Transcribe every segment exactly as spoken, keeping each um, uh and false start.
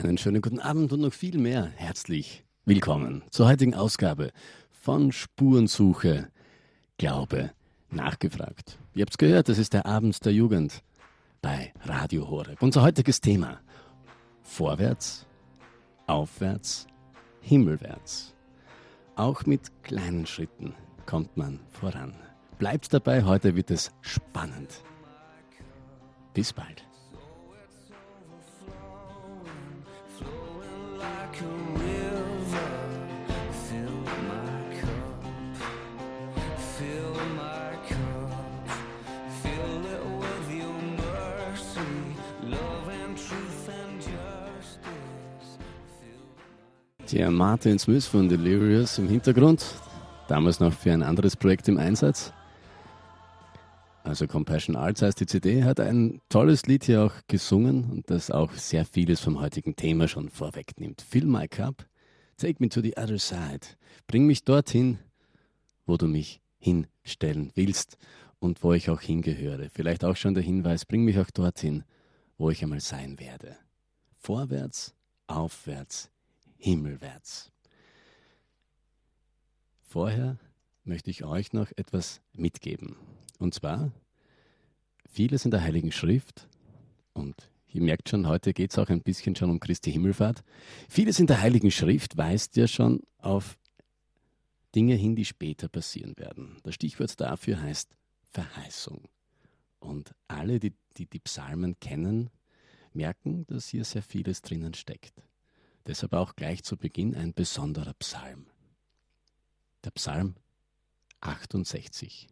Einen schönen guten Abend und noch viel mehr. Herzlich willkommen zur heutigen Ausgabe von Spurensuche, Glaube, nachgefragt. Ihr habt es gehört, das ist der Abend der Jugend bei Radio Horeb. Unser heutiges Thema: Vorwärts, aufwärts, himmelwärts. Auch mit kleinen Schritten kommt man voran. Bleibt dabei, heute wird es spannend. Bis bald. Der Martin Smith von Delirious im Hintergrund, damals noch für ein anderes Projekt im Einsatz. Also Compassion Arts heißt die C D, hat ein tolles Lied hier auch gesungen und das auch sehr vieles vom heutigen Thema schon vorwegnimmt. Fill my cup, take me to the other side. Bring mich dorthin, wo du mich hinstellen willst und wo ich auch hingehöre. Vielleicht auch schon der Hinweis, bring mich auch dorthin, wo ich einmal sein werde. Vorwärts, aufwärts, himmelwärts. Vorher möchte ich euch noch etwas mitgeben. Und zwar vieles in der Heiligen Schrift, und ihr merkt schon, heute geht es auch ein bisschen schon um Christi Himmelfahrt. Vieles in der Heiligen Schrift weist ja schon auf Dinge hin, die später passieren werden. Das Stichwort dafür heißt Verheißung. Und alle, die die, die Psalmen kennen, merken, dass hier sehr vieles drinnen steckt. Deshalb auch gleich zu Beginn ein besonderer Psalm. Der Psalm achtundsechzig.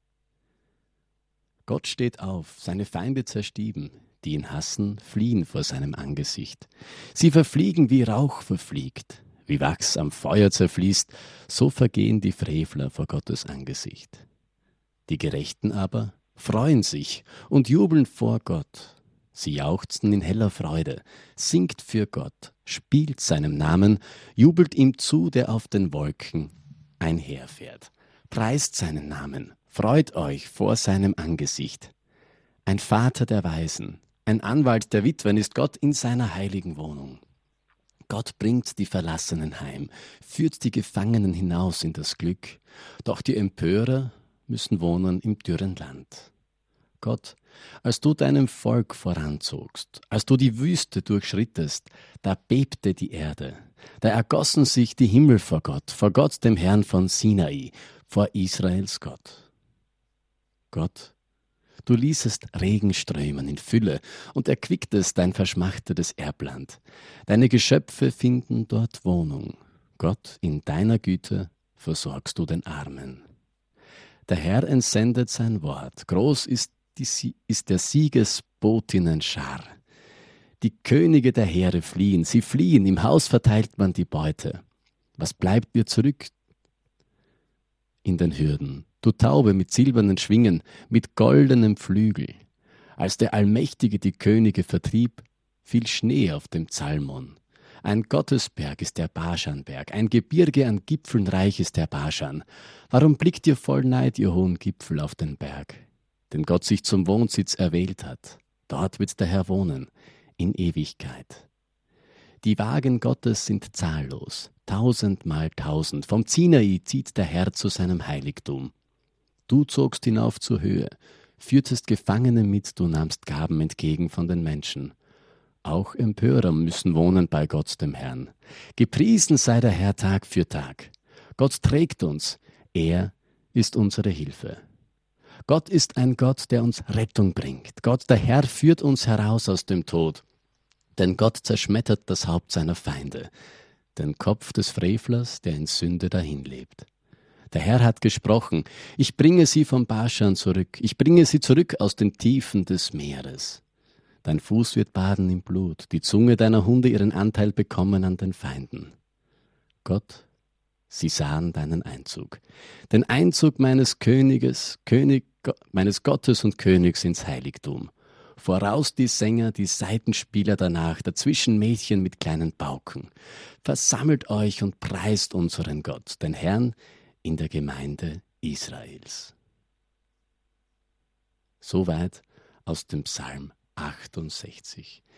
Gott steht auf, seine Feinde zerstieben, die ihn hassen, fliehen vor seinem Angesicht. Sie verfliegen, wie Rauch verfliegt, wie Wachs am Feuer zerfließt, so vergehen die Frevler vor Gottes Angesicht. Die Gerechten aber freuen sich und jubeln vor Gott. Sie jauchzen in heller Freude, singt für Gott, spielt seinem Namen, jubelt ihm zu, der auf den Wolken einherfährt. Preist seinen Namen, freut euch vor seinem Angesicht. Ein Vater der Weisen, ein Anwalt der Witwen ist Gott in seiner heiligen Wohnung. Gott bringt die Verlassenen heim, führt die Gefangenen hinaus in das Glück. Doch die Empörer müssen wohnen im dürren Land. Gott, als du deinem Volk voranzogst, als du die Wüste durchschrittest, da bebte die Erde, da ergossen sich die Himmel vor Gott, vor Gott dem Herrn von Sinai, vor Israels Gott. Gott, du ließest Regen strömen in Fülle und erquicktest dein verschmachtetes Erbland. Deine Geschöpfe finden dort Wohnung. Gott, in deiner Güte versorgst du den Armen. Der Herr entsendet sein Wort, groß ist Die, ist der Siegesbotinnen Schar. Die Könige der Heere fliehen, sie fliehen, im Haus verteilt man die Beute. Was bleibt mir zurück in den Hürden? Du Taube mit silbernen Schwingen, mit goldenem Flügel. Als der Allmächtige die Könige vertrieb, fiel Schnee auf dem Zalmon. Ein Gottesberg ist der Baschanberg, ein Gebirge an Gipfeln reich ist der Baschan. Warum blickt ihr voll Neid, ihr hohen Gipfel, auf den Berg, den Gott sich zum Wohnsitz erwählt hat? Dort wird der Herr wohnen, in Ewigkeit. Die Wagen Gottes sind zahllos, tausendmal tausend. Vom Sinai zieht der Herr zu seinem Heiligtum. Du zogst hinauf zur Höhe, führtest Gefangene mit, du nahmst Gaben entgegen von den Menschen. Auch Empörer müssen wohnen bei Gott dem Herrn. Gepriesen sei der Herr Tag für Tag. Gott trägt uns, er ist unsere Hilfe. Gott ist ein Gott, der uns Rettung bringt. Gott, der Herr, führt uns heraus aus dem Tod. Denn Gott zerschmettert das Haupt seiner Feinde, den Kopf des Frevlers, der in Sünde dahinlebt. Der Herr hat gesprochen, ich bringe sie vom Baschan zurück, ich bringe sie zurück aus den Tiefen des Meeres. Dein Fuß wird baden im Blut, die Zunge deiner Hunde ihren Anteil bekommen an den Feinden. Gott, sie sahen deinen Einzug, den Einzug meines Königes, König, meines Gottes und Königs ins Heiligtum. Voraus die Sänger, die Saitenspieler danach, dazwischen Mädchen mit kleinen Pauken. Versammelt euch und preist unseren Gott, den Herrn, in der Gemeinde Israels. Soweit aus dem Psalm achtundsechzig.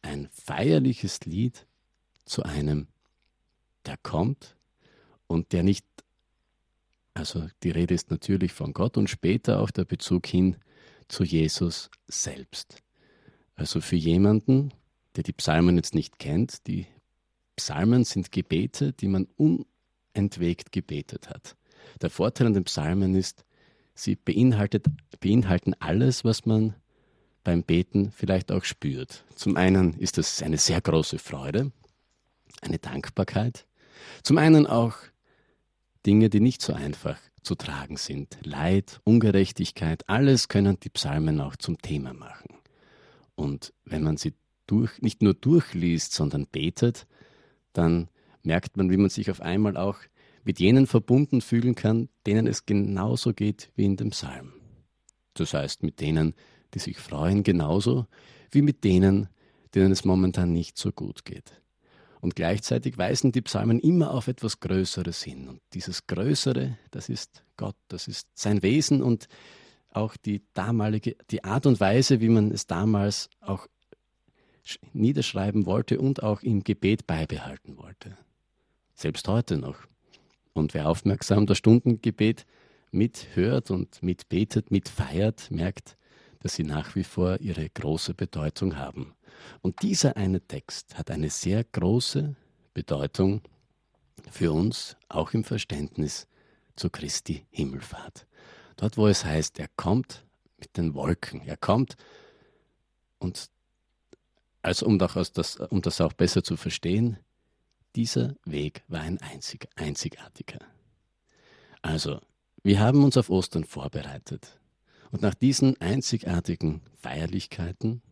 ein feierliches Lied zu einem, der kommt und der nicht, also die Rede ist natürlich von Gott und später auch der Bezug hin zu Jesus selbst. Also für jemanden, der die Psalmen jetzt nicht kennt, die Psalmen sind Gebete, die man unentwegt gebetet hat. Der Vorteil an den Psalmen ist, sie beinhaltet, beinhalten alles, was man beim Beten vielleicht auch spürt. Zum einen ist es eine sehr große Freude, eine Dankbarkeit. Zum einen auch Dinge, die nicht so einfach zu tragen sind. Leid, Ungerechtigkeit, alles können die Psalmen auch zum Thema machen. Und wenn man sie durch, nicht nur durchliest, sondern betet, dann merkt man, wie man sich auf einmal auch mit jenen verbunden fühlen kann, denen es genauso geht wie in dem Psalm. Das heißt, mit denen, die sich freuen, genauso wie mit denen, denen es momentan nicht so gut geht. Und gleichzeitig weisen die Psalmen immer auf etwas Größeres hin. Und dieses Größere, das ist Gott, das ist sein Wesen und auch die damalige, die Art und Weise, wie man es damals auch niederschreiben wollte und auch im Gebet beibehalten wollte. Selbst heute noch. Und wer aufmerksam das Stundengebet mithört und mitbetet, mitfeiert, merkt, dass sie nach wie vor ihre große Bedeutung haben. Und dieser eine Text hat eine sehr große Bedeutung für uns, auch im Verständnis zu Christi Himmelfahrt. Dort, wo es heißt, er kommt mit den Wolken, er kommt und also um das, um das auch besser zu verstehen, dieser Weg war ein einzig, einzigartiger. Also, wir haben uns auf Ostern vorbereitet. Und nach diesen einzigartigen Feierlichkeiten,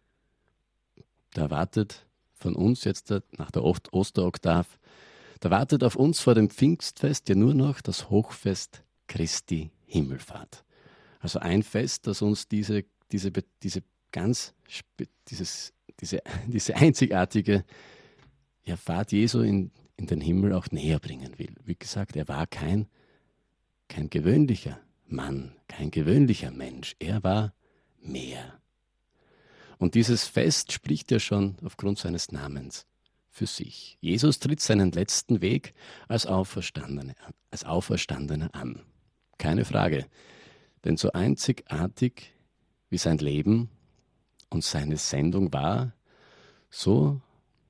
da wartet von uns jetzt nach der Osteroktav, da wartet auf uns vor dem Pfingstfest ja nur noch das Hochfest Christi Himmelfahrt. Also ein Fest, das uns diese, diese, diese ganz, dieses, diese, diese einzigartige ja, Fahrt Jesu in, in den Himmel auch näher bringen will. Wie gesagt, er war kein, kein gewöhnlicher Mann, kein gewöhnlicher Mensch. Er war mehr. Und dieses Fest spricht ja schon aufgrund seines Namens für sich. Jesus tritt seinen letzten Weg als Auferstandener, als Auferstandener an. Keine Frage. Denn so einzigartig wie sein Leben und seine Sendung war, so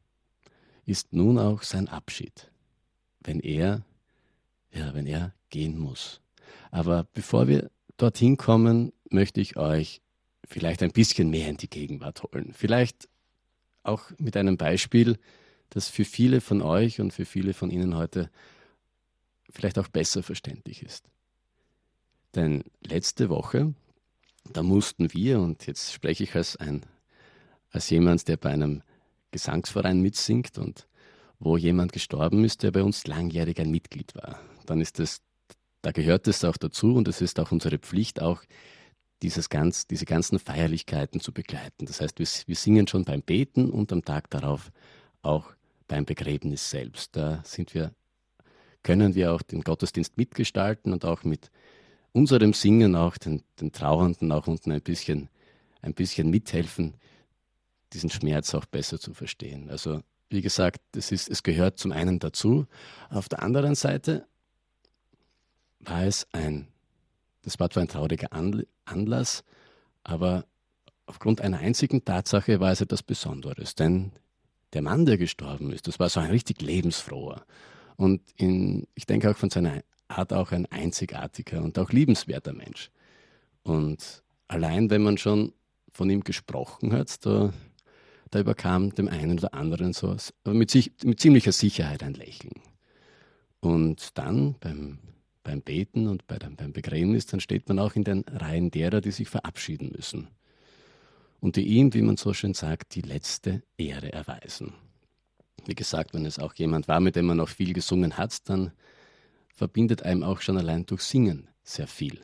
ist nun auch sein Abschied, wenn er, ja, wenn er gehen muss. Aber bevor wir dorthin kommen, möchte ich euch vielleicht ein bisschen mehr in die Gegenwart holen. Vielleicht auch mit einem Beispiel, das für viele von euch und für viele von Ihnen heute vielleicht auch besser verständlich ist. Denn letzte Woche, da mussten wir, und jetzt spreche ich als, ein, als jemand, der bei einem Gesangsverein mitsingt und wo jemand gestorben ist, der bei uns langjährig ein Mitglied war. Dann ist es, da gehört es auch dazu und es ist auch unsere Pflicht, auch dieses ganz, diese ganzen Feierlichkeiten zu begleiten. Das heißt, wir, wir singen schon beim Beten und am Tag darauf auch beim Begräbnis selbst. Da sind wir, können wir auch den Gottesdienst mitgestalten und auch mit unserem Singen auch den, den Trauernden auch unten ein bisschen, ein bisschen mithelfen, diesen Schmerz auch besser zu verstehen. Also wie gesagt, es, ist, es gehört zum einen dazu. Auf der anderen Seite war es ein, das war zwar ein trauriger Anlass, aber aufgrund einer einzigen Tatsache war es etwas Besonderes. Denn der Mann, der gestorben ist, das war so ein richtig lebensfroher und in, ich denke auch von seiner Art auch ein einzigartiger und auch liebenswerter Mensch. Und allein, wenn man schon von ihm gesprochen hat, da, da überkam dem einen oder anderen so, aber mit, sich, mit ziemlicher Sicherheit ein Lächeln. Und dann beim, beim Beten und bei dem, beim Begräbnis, dann steht man auch in den Reihen derer, die sich verabschieden müssen. Und die ihm, wie man so schön sagt, die letzte Ehre erweisen. Wie gesagt, wenn es auch jemand war, mit dem man noch viel gesungen hat, dann verbindet einem auch schon allein durch Singen sehr viel.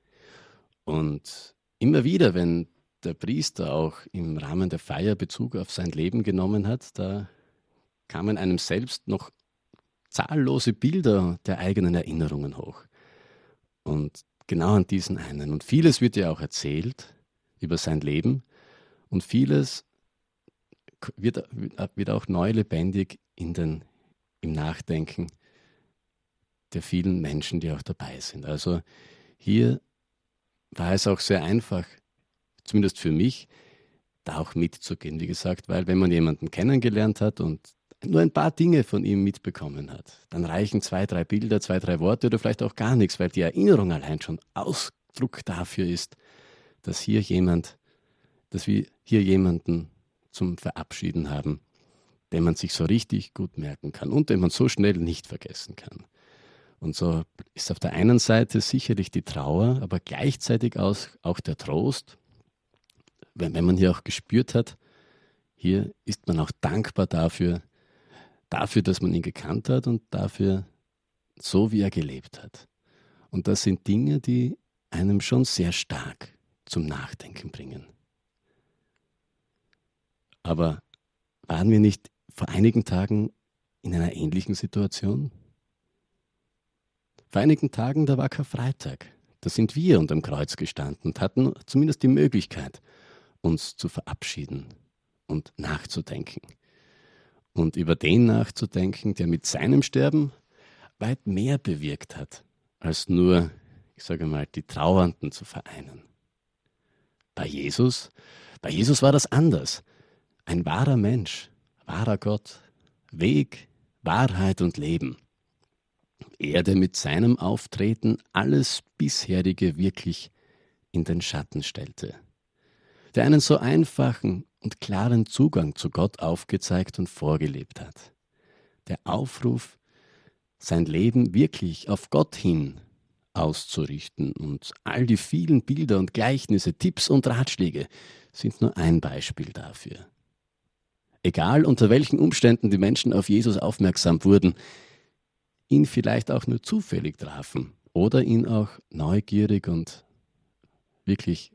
Und immer wieder, wenn der Priester auch im Rahmen der Feier Bezug auf sein Leben genommen hat, da kamen einem selbst noch zahllose Bilder der eigenen Erinnerungen hoch. Und genau an diesen einen. Und vieles wird ja auch erzählt über sein Leben und vieles wird, wird auch neu lebendig in den, im Nachdenken der vielen Menschen, die auch dabei sind. Also hier war es auch sehr einfach, zumindest für mich, da auch mitzugehen, wie gesagt, weil wenn man jemanden kennengelernt hat und nur ein paar Dinge von ihm mitbekommen hat, dann reichen zwei, drei Bilder, zwei, drei Worte oder vielleicht auch gar nichts, weil die Erinnerung allein schon Ausdruck dafür ist, dass hier jemand, dass wir hier jemanden zum Verabschieden haben, den man sich so richtig gut merken kann und den man so schnell nicht vergessen kann. Und so ist auf der einen Seite sicherlich die Trauer, aber gleichzeitig auch der Trost, wenn, wenn man hier auch gespürt hat, hier ist man auch dankbar dafür, dafür, dass man ihn gekannt hat und dafür, so wie er gelebt hat. Und das sind Dinge, die einem schon sehr stark zum Nachdenken bringen. Aber waren wir nicht vor einigen Tagen in einer ähnlichen Situation? Vor einigen Tagen, da war Karfreitag. Da sind wir unterm Kreuz gestanden und hatten zumindest die Möglichkeit, uns zu verabschieden und nachzudenken. Und über den nachzudenken, der mit seinem Sterben weit mehr bewirkt hat, als nur, ich sage mal, die Trauernden zu vereinen. Bei Jesus, bei Jesus war das anders. Ein wahrer Mensch, wahrer Gott, Weg, Wahrheit und Leben. Er, der mit seinem Auftreten alles Bisherige wirklich in den Schatten stellte. Der einen so einfachen und klaren Zugang zu Gott aufgezeigt und vorgelebt hat. Der Aufruf, sein Leben wirklich auf Gott hin auszurichten und all die vielen Bilder und Gleichnisse, Tipps und Ratschläge sind nur ein Beispiel dafür. Egal unter welchen Umständen die Menschen auf Jesus aufmerksam wurden, ihn vielleicht auch nur zufällig trafen oder ihn auch neugierig und wirklich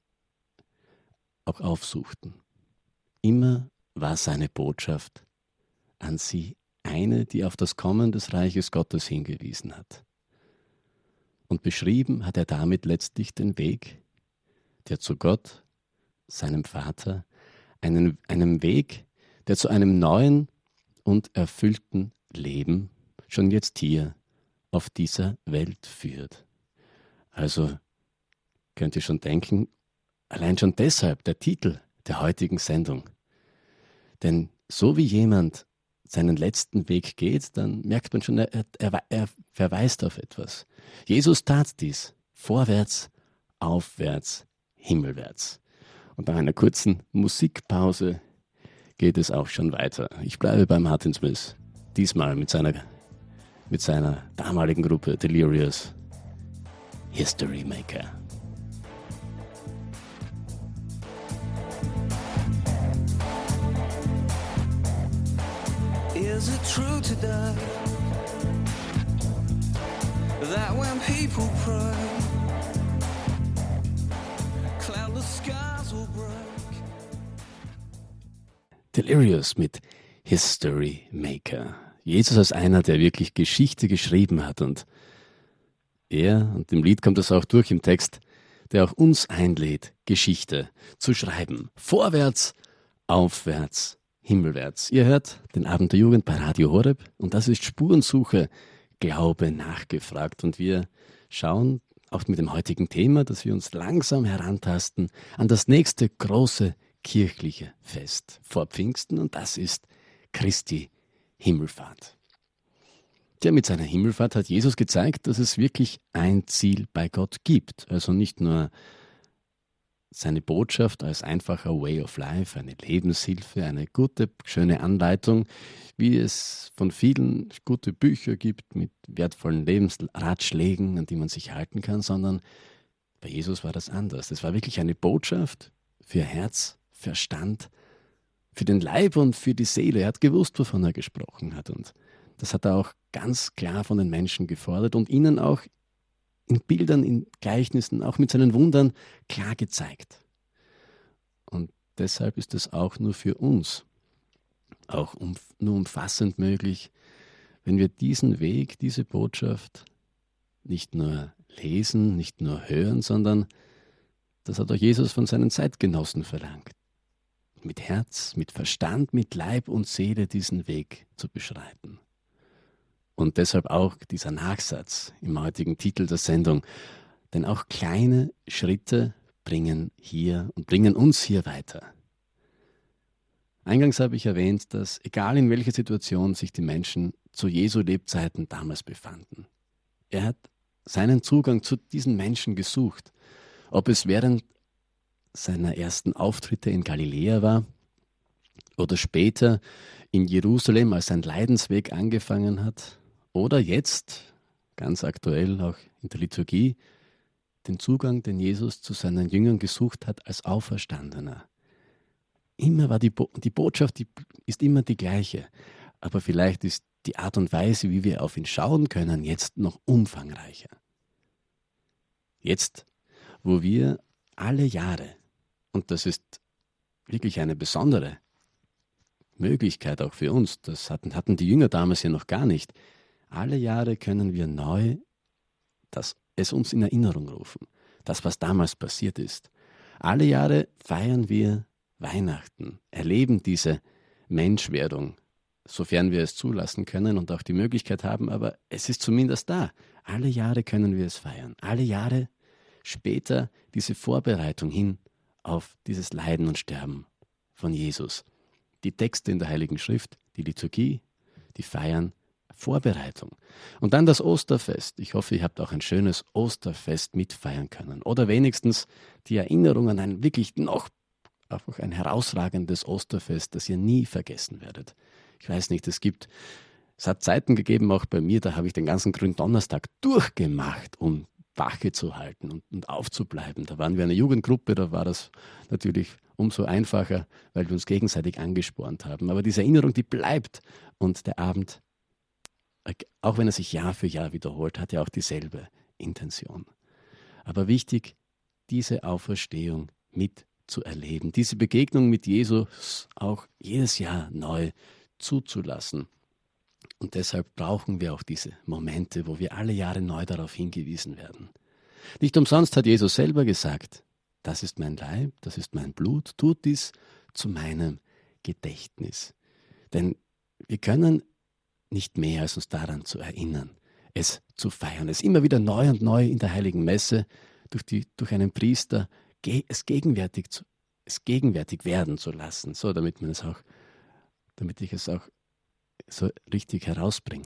auch aufsuchten. Immer war seine Botschaft an sie eine, die auf das Kommen des Reiches Gottes hingewiesen hat. Und beschrieben hat er damit letztlich den Weg, der zu Gott, seinem Vater, einen, einem Weg, der zu einem neuen und erfüllten Leben schon jetzt hier auf dieser Welt führt. Also könnt ihr schon denken, allein schon deshalb der Titel der heutigen Sendung. Denn so wie jemand seinen letzten Weg geht, dann merkt man schon, er, er, er verweist auf etwas. Jesus tat dies, vorwärts, aufwärts, himmelwärts. Und nach einer kurzen Musikpause geht es auch schon weiter. Ich bleibe beim Martin Smith, diesmal mit seiner, mit seiner damaligen Gruppe Delirious, History Maker. Is it true today that when people pray, cloudless skies will break? Delirious mit History Maker. Jesus als einer, der wirklich Geschichte geschrieben hat, und er, und im Lied kommt das auch durch im Text, der auch uns einlädt, Geschichte zu schreiben. Vorwärts, aufwärts, himmelwärts. Ihr hört den Abend der Jugend bei Radio Horeb und das ist Spurensuche, Glaube nachgefragt. Und wir schauen auch mit dem heutigen Thema, dass wir uns langsam herantasten an das nächste große kirchliche Fest vor Pfingsten, und das ist Christi Himmelfahrt. Ja, mit seiner Himmelfahrt hat Jesus gezeigt, dass es wirklich ein Ziel bei Gott gibt. Also nicht nur seine Botschaft als einfacher Way of Life, eine Lebenshilfe, eine gute, schöne Anleitung, wie es von vielen gute Bücher gibt mit wertvollen Lebensratschlägen, an die man sich halten kann, sondern bei Jesus war das anders. Es war wirklich eine Botschaft für Herz, Verstand, für den Leib und für die Seele. Er hat gewusst, wovon er gesprochen hat, und das hat er auch ganz klar von den Menschen gefordert und ihnen auch in Bildern, in Gleichnissen, auch mit seinen Wundern klar gezeigt. Und deshalb ist es auch nur für uns, auch um, nur umfassend möglich, wenn wir diesen Weg, diese Botschaft nicht nur lesen, nicht nur hören, sondern das hat auch Jesus von seinen Zeitgenossen verlangt. mit Herz, mit Verstand, mit Leib und Seele diesen Weg zu beschreiten. Und deshalb auch dieser Nachsatz im heutigen Titel der Sendung, denn auch kleine Schritte bringen hier und bringen uns hier weiter. Eingangs habe ich erwähnt, dass egal in welcher Situation sich die Menschen zu Jesu Lebzeiten damals befanden, er hat seinen Zugang zu diesen Menschen gesucht. Ob es während seiner ersten Auftritte in Galiläa war oder später in Jerusalem, als sein Leidensweg angefangen hat, oder jetzt, ganz aktuell auch in der Liturgie, den Zugang, den Jesus zu seinen Jüngern gesucht hat als Auferstandener. Immer war die, Bo- die Botschaft, die ist immer die gleiche, aber vielleicht ist die Art und Weise, wie wir auf ihn schauen können, jetzt noch umfangreicher. Jetzt, wo wir alle Jahre, und das ist wirklich eine besondere Möglichkeit auch für uns, das hatten, hatten die Jünger damals ja noch gar nicht, alle Jahre können wir neu das, es uns in Erinnerung rufen, das, was damals passiert ist. Alle Jahre feiern wir Weihnachten, erleben diese Menschwerdung, sofern wir es zulassen können und auch die Möglichkeit haben, aber es ist zumindest da. Alle Jahre können wir es feiern. Alle Jahre später diese Vorbereitung hin auf dieses Leiden und Sterben von Jesus. Die Texte in der Heiligen Schrift, die Liturgie, die Feiern, Vorbereitung. Und dann das Osterfest. Ich hoffe, ihr habt auch ein schönes Osterfest mitfeiern können. Oder wenigstens die Erinnerung an ein wirklich noch einfach ein herausragendes Osterfest, das ihr nie vergessen werdet. Ich weiß nicht, es gibt, es hat Zeiten gegeben, auch bei mir, da habe ich den ganzen Gründonnerstag durchgemacht, um Wache zu halten und, und aufzubleiben. Da waren wir eine Jugendgruppe, da war das natürlich umso einfacher, weil wir uns gegenseitig angespornt haben. Aber diese Erinnerung, die bleibt. Und der Abend, auch wenn er sich Jahr für Jahr wiederholt, hat ja auch dieselbe Intention. Aber wichtig, diese Auferstehung mit zu erleben, diese Begegnung mit Jesus auch jedes Jahr neu zuzulassen. Und deshalb brauchen wir auch diese Momente, wo wir alle Jahre neu darauf hingewiesen werden. Nicht umsonst hat Jesus selber gesagt, das ist mein Leib, das ist mein Blut, tut dies zu meinem Gedächtnis. Denn wir können nicht mehr, als uns daran zu erinnern, es zu feiern, es immer wieder neu und neu in der Heiligen Messe durch, die, durch einen Priester es gegenwärtig, zu, es gegenwärtig werden zu lassen, so damit man es auch, damit ich es auch so richtig herausbringe.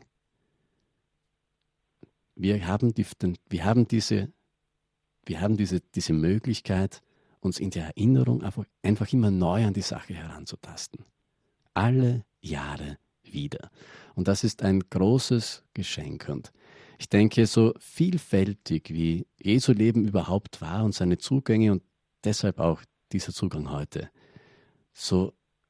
Wir haben, die, wir haben, diese, wir haben diese, diese Möglichkeit, uns in der Erinnerung einfach, einfach immer neu an die Sache heranzutasten. Alle Jahre wieder. Und das ist ein großes Geschenk. Und ich denke, so vielfältig wie Jesu Leben überhaupt war und seine Zugänge und deshalb auch dieser Zugang heute, so,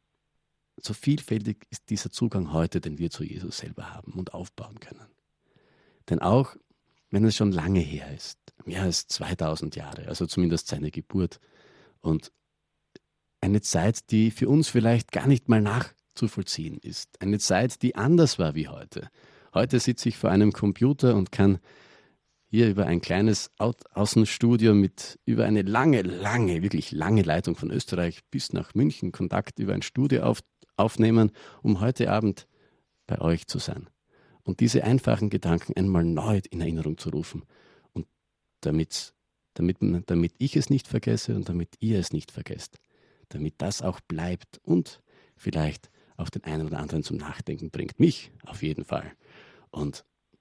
so vielfältig ist dieser Zugang heute, den wir zu Jesus selber haben und aufbauen können. Denn auch wenn es schon lange her ist, mehr als zweitausend Jahre, also zumindest seine Geburt, und eine Zeit, die für uns vielleicht gar nicht mal nachzuvollziehen ist, eine Zeit, die anders war wie heute. Heute sitze ich vor einem Computer und kann hier über ein kleines Au- Außenstudio mit über eine lange, lange, wirklich lange Leitung von Österreich bis nach München Kontakt über ein Studio auf, aufnehmen, um heute Abend bei euch zu sein. Und diese einfachen Gedanken einmal neu in Erinnerung zu rufen. Und damit, damit, damit ich es nicht vergesse und damit ihr es nicht vergesst. Damit das auch bleibt und vielleicht auch den einen oder anderen zum Nachdenken bringt. Mich auf jeden Fall. Und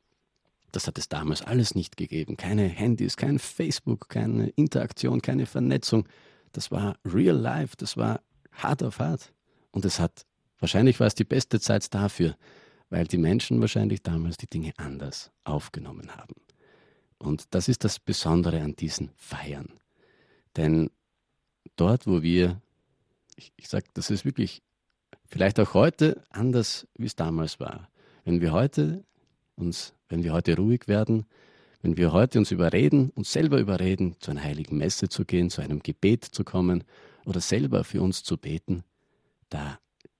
das hat es damals alles nicht gegeben. Keine Handys, kein Facebook, keine Interaktion, keine Vernetzung. Das war real life, das war hart auf hart. Und es hat, wahrscheinlich war es die beste Zeit dafür, weil die Menschen wahrscheinlich damals die Dinge anders aufgenommen haben. Und das ist das Besondere an diesen Feiern. Denn dort, wo wir, ich, ich sage, das ist wirklich vielleicht auch heute anders, wie es damals war. Wenn wir heute uns, wenn wir heute ruhig werden, wenn wir heute uns überreden, uns selber überreden, zu einer heiligen Messe zu gehen, zu einem Gebet zu kommen oder selber für uns zu beten, da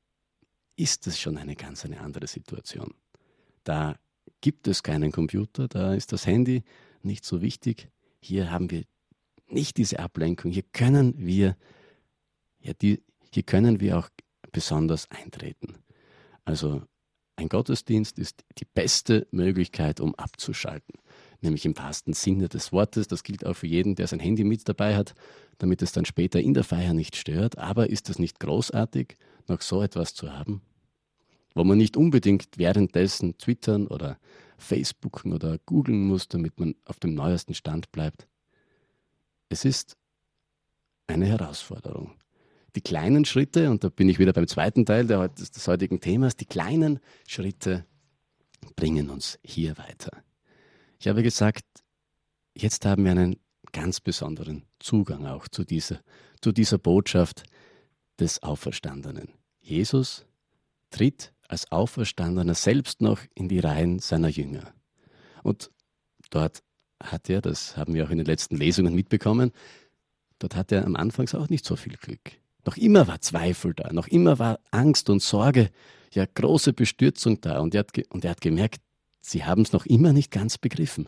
ist es schon eine ganz eine andere Situation. Da gibt es keinen Computer, da ist das Handy nicht so wichtig. Hier haben wir nicht diese Ablenkung. Hier können wir, ja, die, hier können wir auch besonders eintreten. Also ein Gottesdienst ist die beste Möglichkeit, um abzuschalten. Nämlich im wahrsten Sinne des Wortes. Das gilt auch für jeden, der sein Handy mit dabei hat, damit es dann später in der Feier nicht stört. Aber ist es nicht großartig, noch so etwas zu haben? Wo man nicht unbedingt währenddessen twittern oder Facebooken oder googlen muss, damit man auf dem neuesten Stand bleibt. Es ist eine Herausforderung. Die kleinen Schritte, und da bin ich wieder beim zweiten Teil des, des heutigen Themas, die kleinen Schritte bringen uns hier weiter. Ich habe gesagt, jetzt haben wir einen ganz besonderen Zugang auch zu dieser, zu dieser Botschaft des Auferstandenen. Jesus tritt als Auferstandener selbst noch in die Reihen seiner Jünger. Und dort hat er, das haben wir auch in den letzten Lesungen mitbekommen, dort hat er am Anfang auch nicht so viel Glück. Noch immer war Zweifel da, noch immer war Angst und Sorge, ja große Bestürzung da. Und er hat, ge- und er hat gemerkt, sie haben es noch immer nicht ganz begriffen.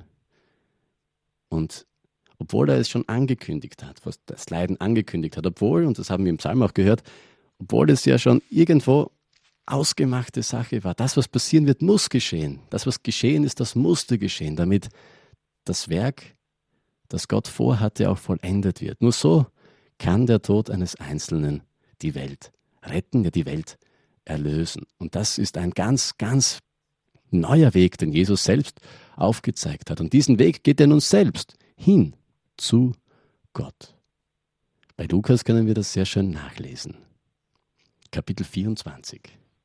Und obwohl er es schon angekündigt hat, was das Leiden angekündigt hat, obwohl, und das haben wir im Psalm auch gehört, obwohl es ja schon irgendwo ausgemachte Sache war, das, was passieren wird, muss geschehen. Das, was geschehen ist, das musste geschehen, damit das Werk, das Gott vorhatte, auch vollendet wird. Nur so kann der Tod eines Einzelnen die Welt retten, ja die Welt erlösen. Und das ist ein ganz, ganz neuer Weg, den Jesus selbst aufgezeigt hat. Und diesen Weg geht er nun selbst hin zu Gott. Bei Lukas können wir das sehr schön nachlesen. Kapitel vierundzwanzig.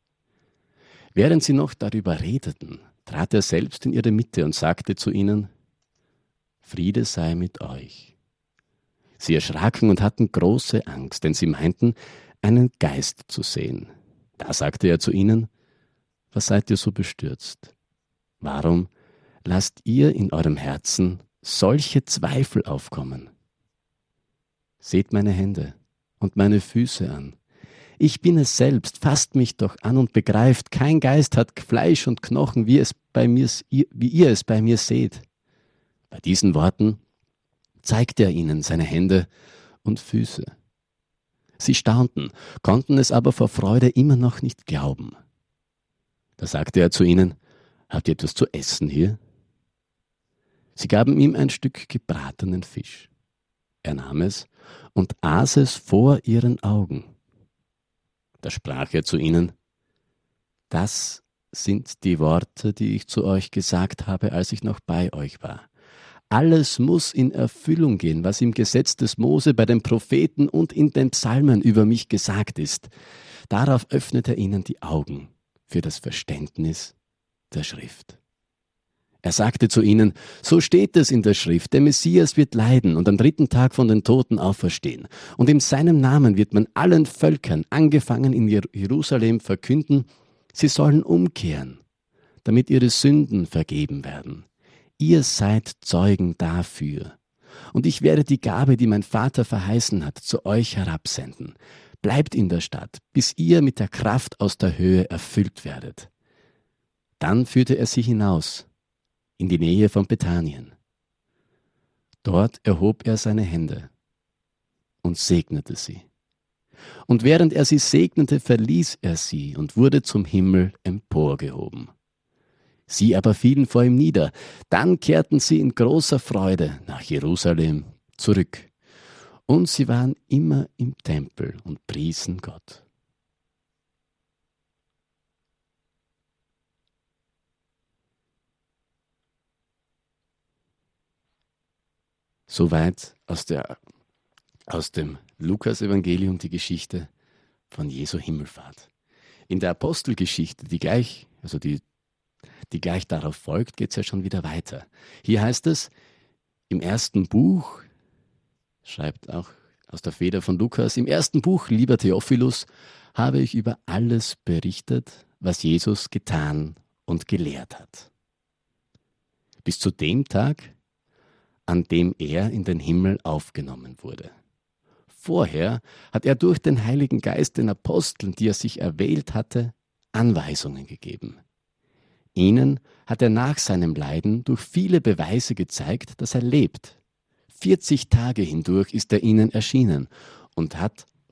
Während sie noch darüber redeten, trat er selbst in ihre Mitte und sagte zu ihnen: Friede sei mit euch. Sie erschraken und hatten große Angst, denn sie meinten, einen Geist zu sehen. Da sagte er zu ihnen: Was seid ihr so bestürzt? Warum lasst ihr in eurem Herzen solche Zweifel aufkommen? Seht meine Hände und meine Füße an. Ich bin es selbst, fasst mich doch an und begreift, kein Geist hat Fleisch und Knochen, wie, es bei mir, wie ihr es bei mir seht. Bei diesen Worten zeigte er ihnen seine Hände und Füße. Sie staunten, konnten es aber vor Freude immer noch nicht glauben. Da sagte er zu ihnen: Habt ihr etwas zu essen hier? Sie gaben ihm ein Stück gebratenen Fisch. Er nahm es und aß es vor ihren Augen. Da sprach er zu ihnen: Das sind die Worte, die ich zu euch gesagt habe, als ich noch bei euch war. Alles muss in Erfüllung gehen, was im Gesetz des Mose, bei den Propheten und in den Psalmen über mich gesagt ist. Darauf öffnet er ihnen die Augen für das Verständnis der Schrift. Er sagte zu ihnen: So steht es in der Schrift, der Messias wird leiden und am dritten Tag von den Toten auferstehen. Und in seinem Namen wird man allen Völkern, angefangen in Jerusalem, verkünden, sie sollen umkehren, damit ihre Sünden vergeben werden. Ihr seid Zeugen dafür. Und ich werde die Gabe, die mein Vater verheißen hat, zu euch herabsenden. Bleibt in der Stadt, bis ihr mit der Kraft aus der Höhe erfüllt werdet. Dann führte er sie hinaus, in die Nähe von Bethanien. Dort erhob er seine Hände und segnete sie. Und während er sie segnete, verließ er sie und wurde zum Himmel emporgehoben. Sie aber fielen vor ihm nieder. Dann kehrten sie in großer Freude nach Jerusalem zurück. Und sie waren immer im Tempel und priesen Gott. Soweit aus, der, aus dem Lukas-Evangelium die Geschichte von Jesu Himmelfahrt. In der Apostelgeschichte, die gleich, also die die gleich darauf folgt, geht es ja schon wieder weiter. Hier heißt es, im ersten Buch, schreibt auch aus der Feder von Lukas, im ersten Buch, lieber Theophilus, habe ich über alles berichtet, was Jesus getan und gelehrt hat. Bis zu dem Tag, an dem er in den Himmel aufgenommen wurde. Vorher hat er durch den Heiligen Geist den Aposteln, die er sich erwählt hatte, Anweisungen gegeben. Ihnen hat er nach seinem Leiden durch viele Beweise gezeigt, dass er lebt. vierzig Tage hindurch ist er ihnen erschienen und hat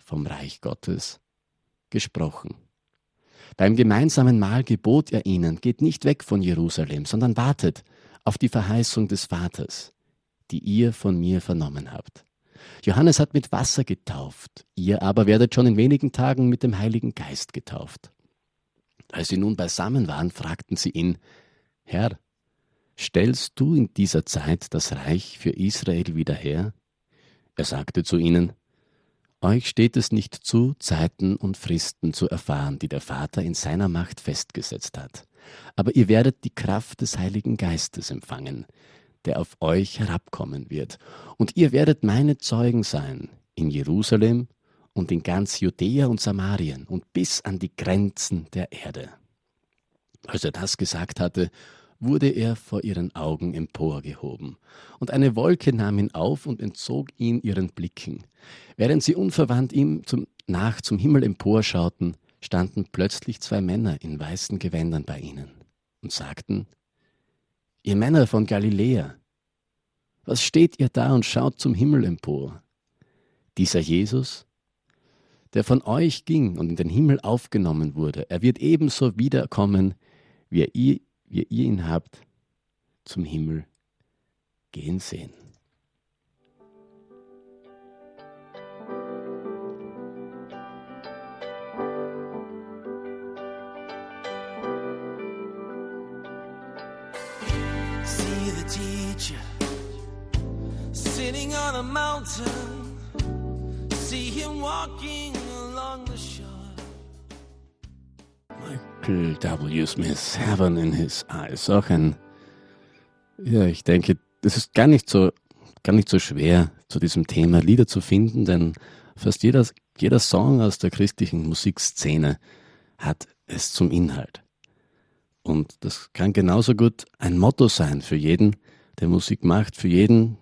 vom Reich Gottes gesprochen. Beim gemeinsamen Mahl gebot er ihnen, geht nicht weg von Jerusalem, sondern wartet auf die Verheißung des Vaters, die ihr von mir vernommen habt. Johannes hat mit Wasser getauft, ihr aber werdet schon in wenigen Tagen mit dem Heiligen Geist getauft. Als sie nun beisammen waren, fragten sie ihn, Herr, stellst du in dieser Zeit das Reich für Israel wieder her? Er sagte zu ihnen, euch steht es nicht zu, Zeiten und Fristen zu erfahren, die der Vater in seiner Macht festgesetzt hat. Aber ihr werdet die Kraft des Heiligen Geistes empfangen, der auf euch herabkommen wird. Und ihr werdet meine Zeugen sein in Jerusalem und in ganz Judäa und Samarien und bis an die Grenzen der Erde. Als er das gesagt hatte, wurde er vor ihren Augen emporgehoben. Und eine Wolke nahm ihn auf und entzog ihn ihren Blicken. Während sie unverwandt ihm zum, nach zum Himmel emporschauten, standen plötzlich zwei Männer in weißen Gewändern bei ihnen und sagten, ihr Männer von Galiläa, was steht ihr da und schaut zum Himmel empor? Dieser Jesus, der von euch ging und in den Himmel aufgenommen wurde, er wird ebenso wiederkommen, wie ihr, wie ihr ihn habt zum Himmel gehen sehen. See the teacher sitting on a mountain. See him walking along the shore. Michael W. Smith, Heaven in His Eyes. Auch ein, ja, ich denke, es ist gar nicht so, gar nicht so schwer, zu diesem Thema Lieder zu finden, denn fast jeder, jeder Song aus der christlichen Musikszene hat es zum Inhalt. Und das kann genauso gut ein Motto sein für jeden, der Musik macht, für jeden,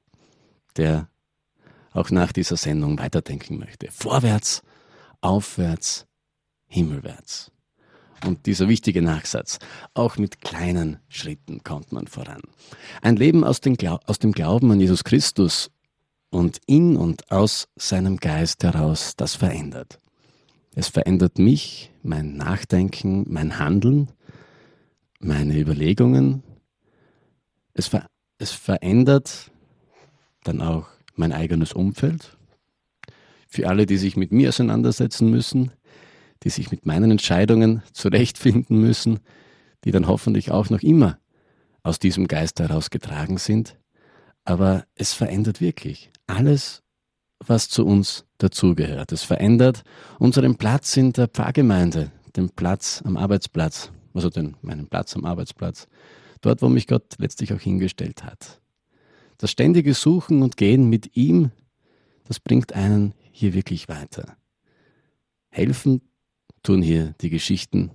der auch nach dieser Sendung weiterdenken möchte. Vorwärts, aufwärts, himmelwärts. Und dieser wichtige Nachsatz, auch mit kleinen Schritten kommt man voran. Ein Leben aus dem, Glau- aus dem Glauben an Jesus Christus und in und aus seinem Geist heraus, das verändert. Es verändert mich, mein Nachdenken, mein Handeln, meine Überlegungen. Es, ver- es verändert dann auch mein eigenes Umfeld. Für alle, die sich mit mir auseinandersetzen müssen, die sich mit meinen Entscheidungen zurechtfinden müssen, die dann hoffentlich auch noch immer aus diesem Geist heraus getragen sind. Aber es verändert wirklich alles, was zu uns dazugehört. Es verändert unseren Platz in der Pfarrgemeinde, den Platz am Arbeitsplatz, also den, meinen Platz am Arbeitsplatz, dort, wo mich Gott letztlich auch hingestellt hat. Das ständige Suchen und Gehen mit ihm, das bringt einen hier wirklich weiter. Helfen tun hier die Geschichten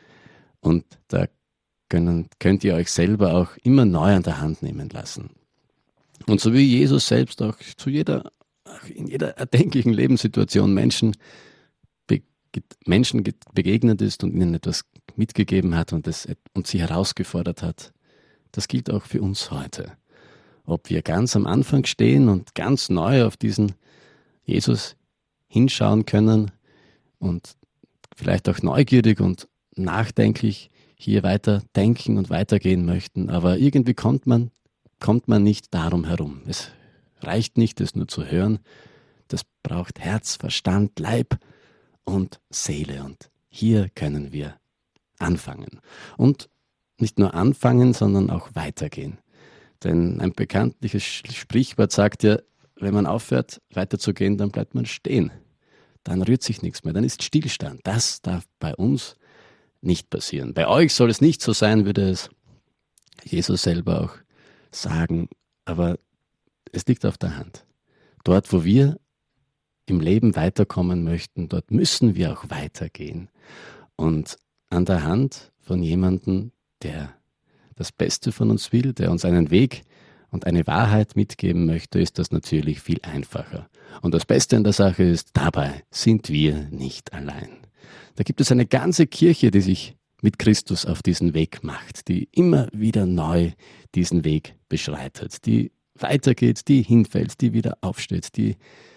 und da können, könnt ihr euch selber auch immer neu an der Hand nehmen lassen. Und so wie Jesus selbst auch zu jeder, auch in jeder erdenklichen Lebenssituation Menschen, be, Menschen begegnet ist und ihnen etwas mitgegeben hat und, das, und sie herausgefordert hat, das gilt auch für uns heute. Ob wir ganz am Anfang stehen und ganz neu auf diesen Jesus hinschauen können und vielleicht auch neugierig und nachdenklich hier weiter denken und weitergehen möchten, aber irgendwie kommt man, kommt man nicht darum herum. Es reicht nicht, es nur zu hören. Das braucht Herz, Verstand, Leib und Seele. Und hier können wir anfangen. Und nicht nur anfangen, sondern auch weitergehen. Denn ein bekanntliches Sprichwort sagt ja, wenn man aufhört, weiterzugehen, dann bleibt man stehen. Dann rührt sich nichts mehr, dann ist Stillstand. Das darf bei uns nicht passieren. Bei euch soll es nicht so sein, würde es Jesus selber auch sagen, aber es liegt auf der Hand. Dort, wo wir im Leben weiterkommen möchten, dort müssen wir auch weitergehen. Und an der Hand von jemandem, der das Beste von uns will, der uns einen Weg und eine Wahrheit mitgeben möchte, ist das natürlich viel einfacher. Und das Beste an der Sache ist, dabei sind wir nicht allein. Da gibt es eine ganze Kirche, die sich mit Christus auf diesen Weg macht, die immer wieder neu diesen Weg beschreitet, die weitergeht, die hinfällt, die wieder aufsteht, die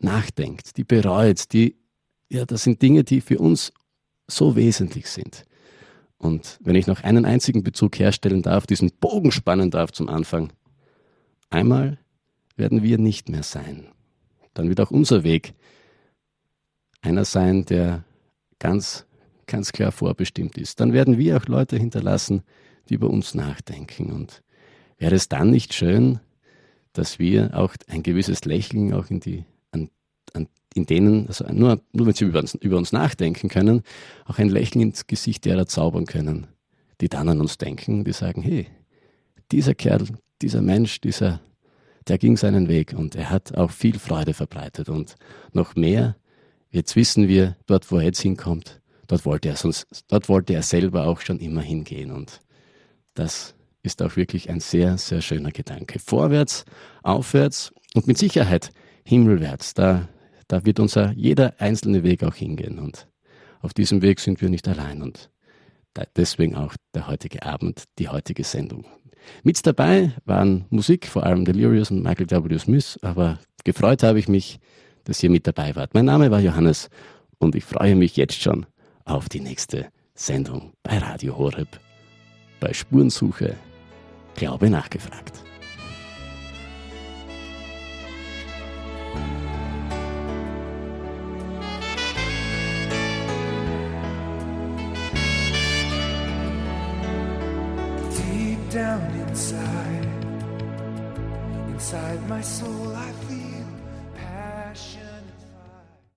nachdenkt, die bereut, die, ja, das sind Dinge, die für uns so wesentlich sind. Und wenn ich noch einen einzigen Bezug herstellen darf, diesen Bogen spannen darf zum Anfang, einmal werden wir nicht mehr sein. Dann wird auch unser Weg einer sein, der ganz, ganz klar vorbestimmt ist. Dann werden wir auch Leute hinterlassen, die über uns nachdenken. Und wäre es dann nicht schön, dass wir auch ein gewisses Lächeln auch in die, an, an, in denen, also nur, nur wenn sie über uns, über uns nachdenken können, auch ein Lächeln ins Gesicht derer zaubern können, die dann an uns denken, die sagen, hey, dieser Kerl, dieser Mensch, dieser, der ging seinen Weg und er hat auch viel Freude verbreitet und noch mehr. Jetzt wissen wir, dort wo er jetzt hinkommt, dort wollte er sonst, dort wollte er selber auch schon immer hingehen und das ist auch wirklich ein sehr, sehr schöner Gedanke. Vorwärts, aufwärts und mit Sicherheit himmelwärts. Da, da wird unser jeder einzelne Weg auch hingehen und auf diesem Weg sind wir nicht allein und deswegen auch der heutige Abend, die heutige Sendung. Mit dabei waren Musik, vor allem Delirious und Michael W. Smith, aber gefreut habe ich mich, dass ihr mit dabei wart. Mein Name war Johannes und ich freue mich jetzt schon auf die nächste Sendung bei Radio Horeb. Bei Spurensuche, Glaube nachgefragt. Deep down inside, inside my soul I feel